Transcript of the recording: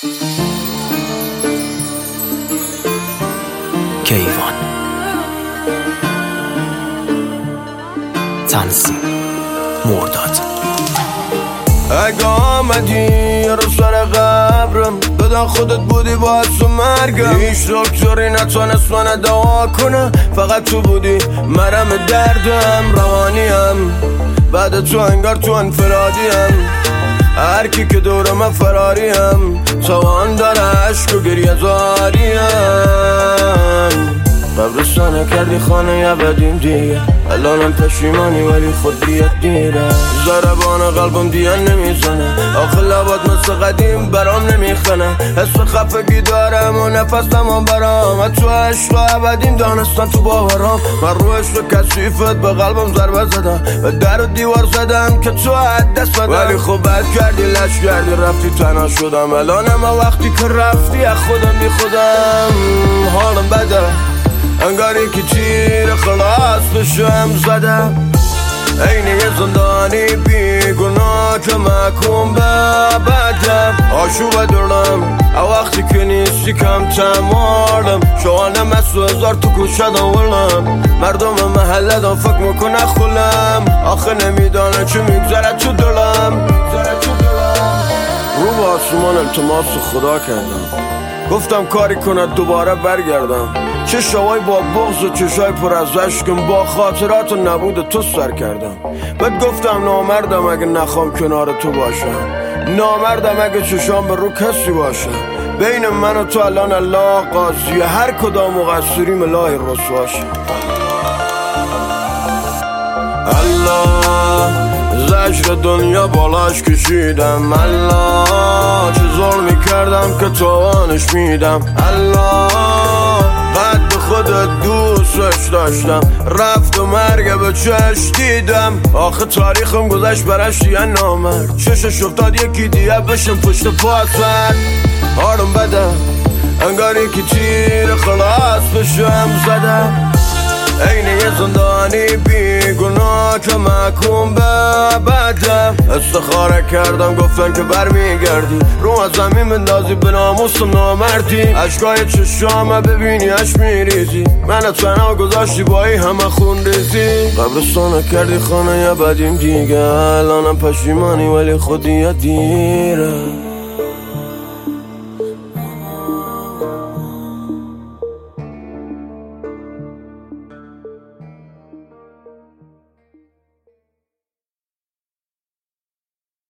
کیوان تنظیم مرداد. اگه آمدی رو سر قبرم بدن خودت بودی باعث و مرگم، هیچ دکتری نتونست من دوا کنه، فقط تو بودی مرهم دردم. روانیم بعد تو انگار تو انفرادیم، هر کی که دورم فراریم، توان داره عشق و گریه زاریم. قبرستانه کردی خانه ابدیم دیگه، الانم پشیمانی ولی خود بیاد دیره. ضربان قلبم دیگه نمیزنه، آخه لبات مثل قدیم برام نمیخنه. حس خفگی دارم و نفسم هم برام، تو عشق ابدیم دانستن تو باورام. من رو عشق کثیفت به قلبم ضربه زدم، به در و دیوار زدم که تو حد دست بدم. ولی خب بد کردی لش کردی رفتی تنها شدم، الانم وقتی که رفتی از خودم بی خودم. حالم بده انگار یکی تیر خلاص بشم زدم، عین یه زندانی بی گناه که محکوم به ابدم. آشوب دلم وقتی که نیستی کم تمالم، شوانه مسو هزار تو کوچه دولم. مردم محله دان فکر میکنه خلم، آخه نمیدانه چه میگذره تو دلم. رو به آسمان التماس خدا کردم، گفتم کاری کنه دوباره برگردم. چه شوای با بغض و چشای پر از عشقم، با خاطرات و نبود تو سر کردم. بهت گفتم نامردم اگه نخوام کنار تو باشم، نامردم اگه چشام به رو کسی باشم. بین من و تو الان الله قاضی، هر کدام مقصریم الهی رسواشه. الله زجر دنیا بالاش کشیدم، الله چه ظلمی کردم که توانش میدم. الله قد خودت دوستش داشتم، رفت و مرگ به چش دیدم. آخه تاریخم گذشت برش یه نامرد، چشش افتاد یکی دیگه بشم پشت پاتر. حالم بده انگار یکی تیر خلاص بشم زدم، عین یه زندانی بی گناه که محکوم به ابدم. استخاره کردم گفتن که برمیگردی، رو از زمین بندازی به ناموسم نامردی. عشقای چشامه ببینی اش میریزی، من تنها گذاشتی با ای همه خون ریزی. قبرستانه کردی خانه ابدیم دیگه، الانم پشیمانی ولی خودی دیره.